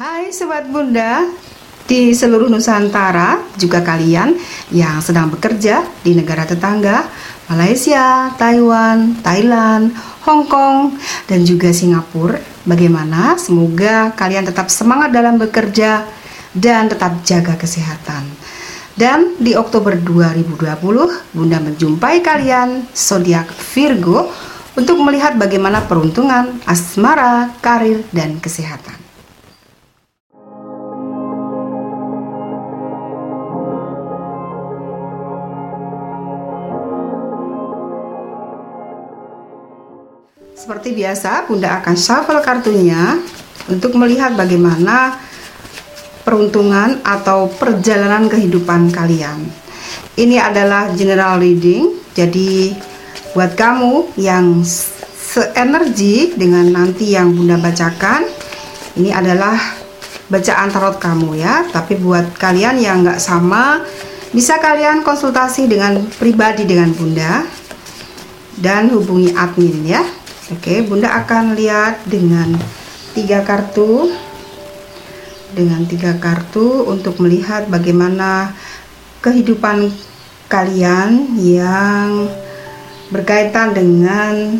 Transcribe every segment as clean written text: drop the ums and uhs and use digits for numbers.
Hai Sobat Bunda di seluruh Nusantara, juga kalian yang sedang bekerja di negara tetangga, Malaysia, Taiwan, Thailand, Hong Kong, dan juga Singapura. Bagaimana? Semoga kalian tetap semangat dalam bekerja dan tetap jaga kesehatan. Dan di Oktober 2020, Bunda menjumpai kalian zodiak Virgo untuk melihat bagaimana peruntungan, asmara, karir, dan kesehatan. Seperti biasa, Bunda akan shuffle kartunya untuk melihat bagaimana peruntungan atau perjalanan kehidupan kalian. Ini adalah general reading, jadi buat kamu yang seenergi dengan nanti yang Bunda bacakan, ini adalah bacaan tarot kamu ya. Tapi buat kalian yang nggak sama, bisa kalian konsultasi dengan pribadi dengan Bunda dan hubungi admin ya. Oke, Bunda akan lihat dengan 3 kartu. Dengan 3 kartu untuk melihat bagaimana kehidupan kalian yang berkaitan dengan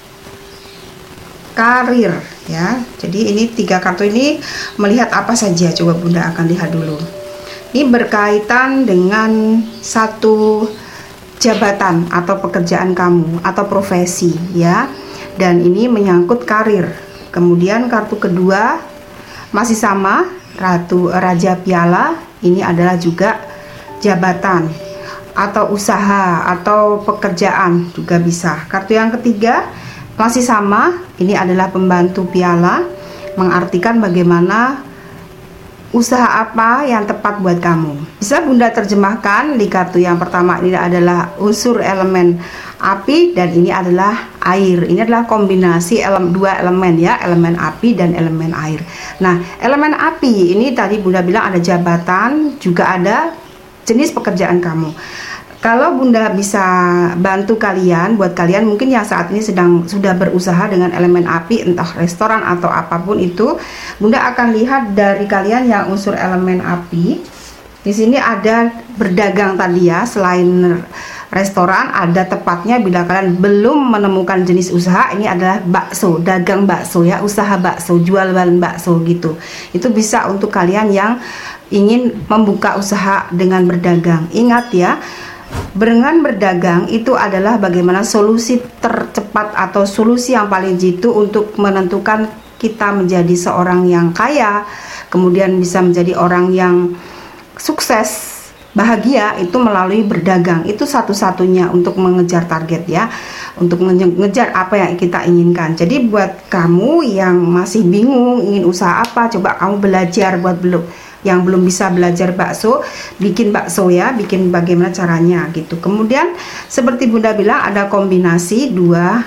karir ya. Jadi ini 3 kartu ini melihat apa saja, coba Bunda akan lihat dulu. Ini berkaitan dengan satu jabatan atau pekerjaan kamu atau profesi ya. Dan ini menyangkut karir. Kemudian kartu kedua masih sama, Raja Piala. Ini adalah juga jabatan atau usaha atau pekerjaan juga bisa. Kartu yang ketiga masih sama, ini adalah Pembantu Piala, mengartikan bagaimana usaha apa yang tepat buat kamu. Bisa Bunda terjemahkan di kartu yang pertama, ini adalah unsur elemen api dan ini adalah air. Ini adalah kombinasi dua elemen ya, elemen api dan elemen air. Nah, elemen api ini tadi Bunda bilang ada jabatan, juga ada jenis pekerjaan kamu. Kalau Bunda bisa bantu kalian, buat kalian mungkin yang saat ini sudah berusaha dengan elemen api, entah restoran atau apapun itu, Bunda akan lihat dari kalian yang unsur elemen api. Di sini ada berdagang tadi ya, selain restoran ada tepatnya bila kalian belum menemukan jenis usaha, ini adalah bakso, dagang bakso ya, usaha bakso, jualan bakso gitu. Itu bisa untuk kalian yang ingin membuka usaha dengan berdagang. Ingat ya, dengan berdagang itu adalah bagaimana solusi tercepat atau solusi yang paling jitu untuk menentukan kita menjadi seorang yang kaya, kemudian bisa menjadi orang yang sukses, bahagia, itu melalui berdagang. Itu satu-satunya untuk mengejar target ya, untuk mengejar apa yang kita inginkan. Jadi buat kamu yang masih bingung ingin usaha apa, coba kamu belajar. Buat yang belum bisa belajar bakso, bikin bakso ya, bikin bagaimana caranya gitu. Kemudian seperti Bunda bilang ada kombinasi dua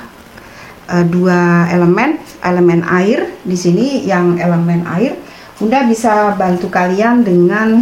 elemen air. Di sini yang elemen air, Bunda bisa bantu kalian dengan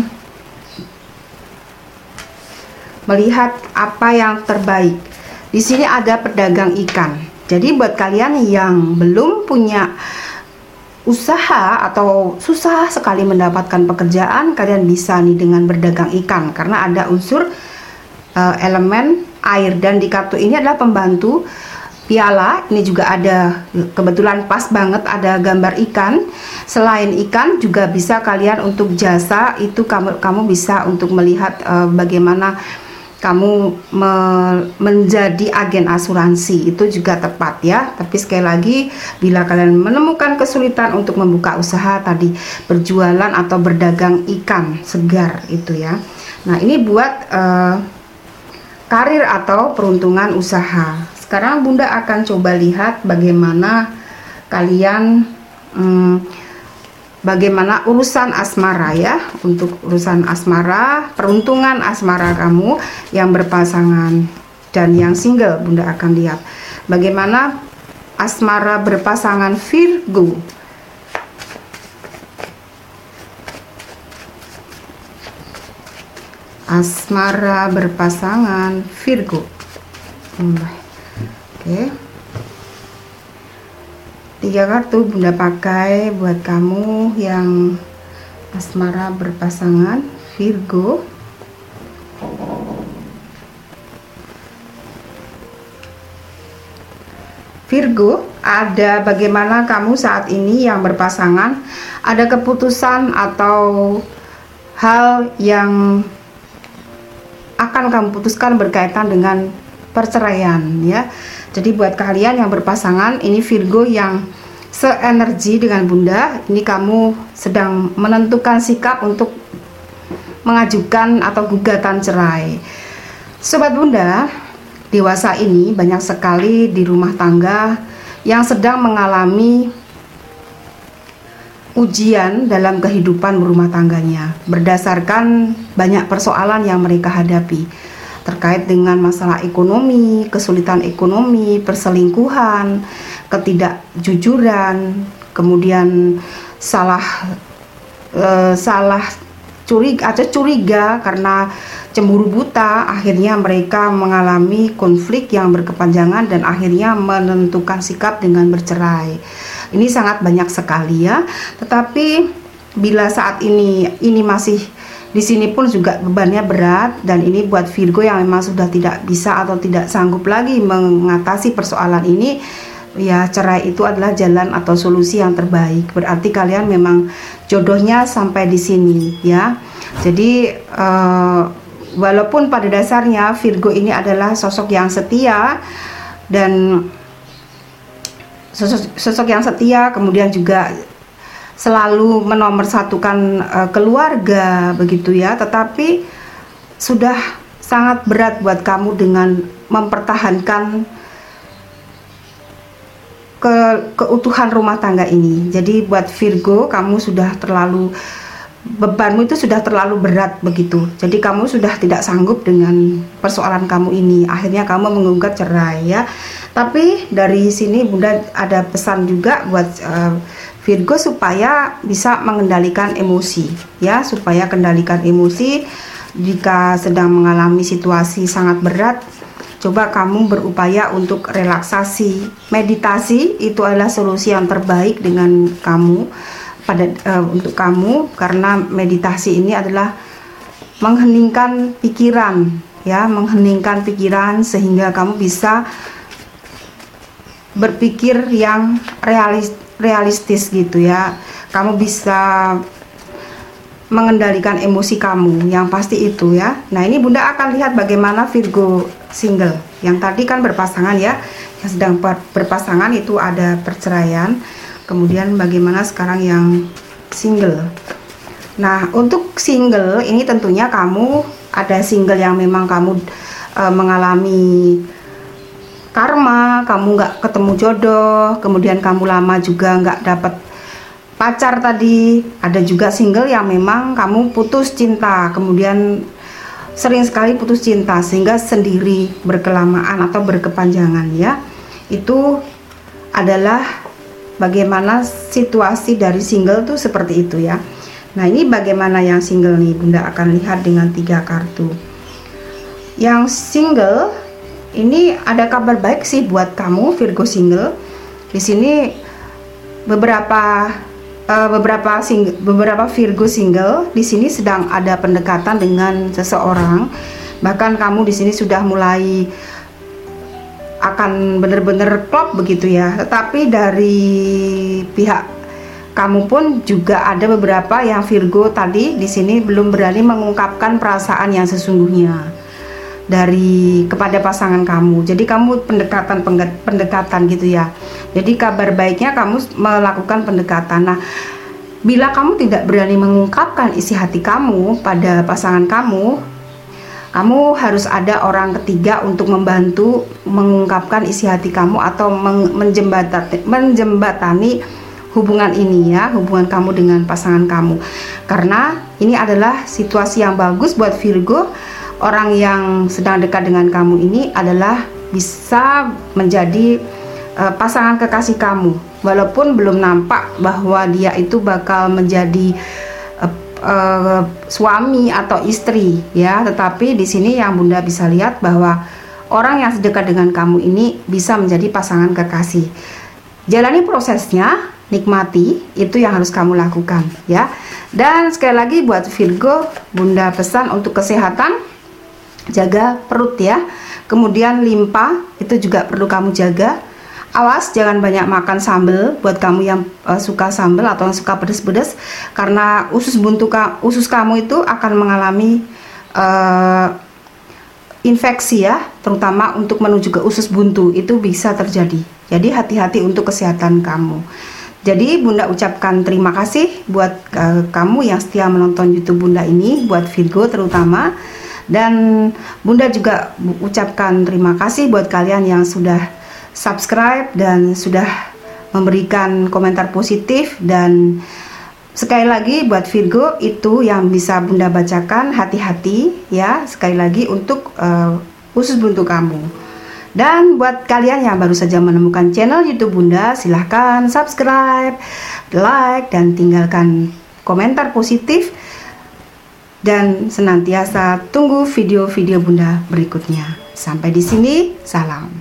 melihat apa yang terbaik. Di sini ada pedagang ikan. Jadi buat kalian yang belum punya usaha atau susah sekali mendapatkan pekerjaan, kalian bisa nih dengan berdagang ikan karena ada unsur elemen air. Dan di kartu ini adalah Pembantu Piala. Ini juga ada, kebetulan pas banget ada gambar ikan. Selain ikan juga bisa kalian untuk jasa, itu kamu bisa untuk melihat bagaimana kamu menjadi agen asuransi, itu juga tepat ya. Tapi sekali lagi, bila kalian menemukan kesulitan untuk membuka usaha tadi, berjualan atau berdagang ikan segar itu ya. Nah, ini buat karir atau peruntungan usaha. Sekarang Bunda akan coba lihat bagaimana kalian bagaimana urusan asmara ya. Untuk urusan asmara, peruntungan asmara kamu yang berpasangan dan yang single, Bunda akan lihat bagaimana asmara berpasangan Virgo. Asmara berpasangan Virgo. Oke. 3 kartu Bunda pakai buat kamu yang asmara berpasangan Virgo. Virgo, ada bagaimana kamu saat ini yang berpasangan, ada keputusan atau hal yang akan kamu putuskan berkaitan dengan perceraian ya. Jadi buat kalian yang berpasangan, ini Virgo yang seenergi dengan Bunda, ini kamu sedang menentukan sikap untuk mengajukan atau gugatan cerai. Sobat Bunda, dewasa ini banyak sekali di rumah tangga yang sedang mengalami ujian dalam kehidupan berumah tangganya berdasarkan banyak persoalan yang mereka hadapi terkait dengan masalah ekonomi, kesulitan ekonomi, perselingkuhan, ketidakjujuran, kemudian salah curiga karena cemburu buta, akhirnya mereka mengalami konflik yang berkepanjangan dan akhirnya menentukan sikap dengan bercerai. Ini sangat banyak sekali ya. Tetapi bila saat ini masih di sini pun juga bebannya berat, dan ini buat Virgo yang memang sudah tidak bisa atau tidak sanggup lagi mengatasi persoalan ini, ya cerai itu adalah jalan atau solusi yang terbaik. Berarti kalian memang jodohnya sampai di sini ya. Jadi walaupun pada dasarnya Virgo ini adalah sosok yang setia dan sosok yang setia, kemudian juga selalu menomorsatukan keluarga begitu ya, tetapi sudah sangat berat buat kamu dengan mempertahankan keutuhan rumah tangga ini. Jadi buat Virgo, kamu sudah terlalu, bebanmu itu sudah terlalu berat begitu. Jadi kamu sudah tidak sanggup dengan persoalan kamu ini. Akhirnya kamu menggugat cerai ya. Tapi dari sini Bunda ada pesan juga buat Virgo supaya bisa mengendalikan emosi ya, supaya kendalikan emosi. Jika sedang mengalami situasi sangat berat, coba kamu berupaya untuk relaksasi. Meditasi itu adalah solusi yang terbaik dengan kamu untuk kamu, karena meditasi ini adalah mengheningkan pikiran ya, mengheningkan pikiran sehingga kamu bisa berpikir yang realistis gitu ya. Kamu bisa mengendalikan emosi kamu yang pasti itu ya. Nah, ini Bunda akan lihat bagaimana Virgo single. Yang tadi kan berpasangan ya, yang sedang berpasangan itu ada perceraian. Kemudian bagaimana sekarang yang single. Nah, untuk single ini tentunya kamu ada single yang memang kamu mengalami karma, kamu nggak ketemu jodoh, kemudian kamu lama juga nggak dapat pacar tadi. Ada juga single yang memang kamu putus cinta, kemudian sering sekali putus cinta sehingga sendiri berkelamaan atau berkepanjangan ya. Itu adalah bagaimana situasi dari single tuh seperti itu ya. Nah, ini bagaimana yang single nih, Bunda akan lihat dengan 3 kartu. Yang single ini ada kabar baik sih buat kamu Virgo single. Di sini beberapa Virgo single di sini sedang ada pendekatan dengan seseorang. Bahkan kamu di sini sudah mulai akan benar-benar klop begitu ya. Tetapi dari pihak kamu pun juga ada beberapa yang Virgo tadi di sini belum berani mengungkapkan perasaan yang sesungguhnya kepada pasangan kamu. Jadi kamu pendekatan gitu ya. Jadi kabar baiknya kamu melakukan pendekatan. Nah, bila kamu tidak berani mengungkapkan isi hati kamu pada pasangan kamu harus ada orang ketiga untuk membantu mengungkapkan isi hati kamu atau menjembatani hubungan ini ya, hubungan kamu dengan pasangan kamu. Karena ini adalah situasi yang bagus buat Virgo. Orang yang sedang dekat dengan kamu ini adalah bisa menjadi pasangan kekasih kamu, walaupun belum nampak bahwa dia itu bakal menjadi suami atau istri ya. Tetapi di sini yang Bunda bisa lihat bahwa orang yang sedekat dengan kamu ini bisa menjadi pasangan kekasih. jalani prosesnya, nikmati, itu yang harus kamu lakukan ya. Dan sekali lagi buat Virgo, Bunda pesan untuk kesehatan, jaga perut ya. Kemudian limpa itu juga perlu kamu jaga. Awas jangan banyak makan sambal buat kamu yang suka sambal atau yang suka pedas-pedas, karena usus kamu itu akan mengalami infeksi ya, terutama untuk menuju ke usus buntu itu bisa terjadi. Jadi hati-hati untuk kesehatan kamu. Jadi Bunda ucapkan terima kasih buat kamu yang setia menonton YouTube Bunda ini, buat Virgo terutama. Dan Bunda juga ucapkan terima kasih buat kalian yang sudah subscribe dan sudah memberikan komentar positif. Dan sekali lagi buat Virgo, itu yang bisa Bunda bacakan, hati-hati ya, sekali lagi untuk usus buntu kamu. Dan buat kalian yang baru saja menemukan channel YouTube Bunda, silahkan subscribe, like, dan tinggalkan komentar positif. Dan senantiasa tunggu video-video Bunda berikutnya. Sampai di sini, salam.